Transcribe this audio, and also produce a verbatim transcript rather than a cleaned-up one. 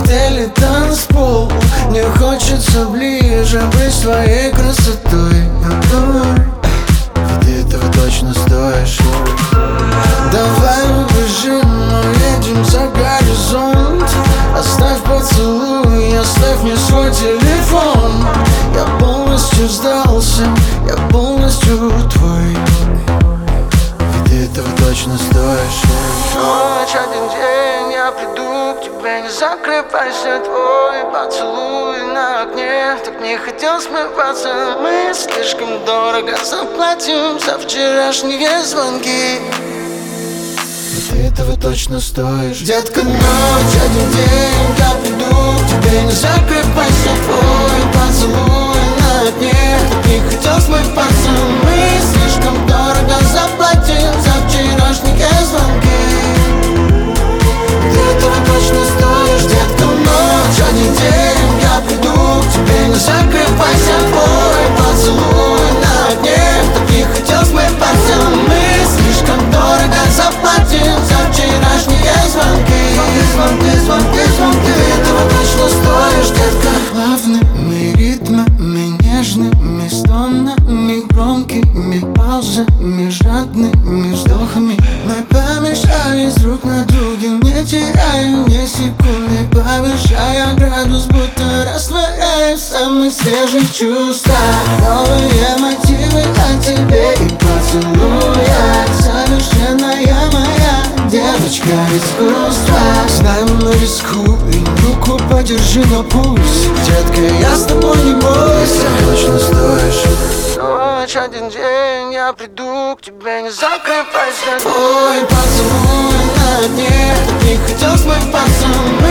коктейли, танцпол. Мне хочется ближе быть твоей красотой. Ты этого точно стоишь. Давай убежим, уедем за горизонт. Оставь поцелуй, оставь мне свой телефон. Я полностью сдался, я полностью твой. Ты этого точно стоишь. Ночь, один день, я приду к тебе. Не закрывайся, твой поцелуй на окне. Так не хотел смываться. Мы слишком дорого заплатим за вчерашние звонки. Ты этого точно стоишь. Детка, ночь, один день, я приду к тебе. Не закрывайся, твой поцелуй на окне. Так не хотел смываться. Мы слишком дорого заплатим за вчерашние звонки. Ты этого точно стоишь. Детка, ночь, один день, я приду к тебе. Не закрывайся, твой поцелуй на окне. Так не хотел смываться. Мы слишком дорого заплатим за вчерашние звонки. Звонки, звонки, звонки. Ты этого точно стоишь, детка. Плавными ритмами, нежными стонами, громкими паузами, жадными вздохами. Мы помешались друг на друге, не теряя ни секунды, повышая градус, будто растворяя в самых свежих чувствах. Новые мотивы о тебе и поцелуя. Совершенная моя девочка искусства. Знаем, мы рискуем, руку подержи на пульс. Детка, я с тобой, не бойся. Точно стоишь. Ночь, один день, я приду к тебе. Не закрывайся. Твой поцелуй на дне. Не хотел смываться.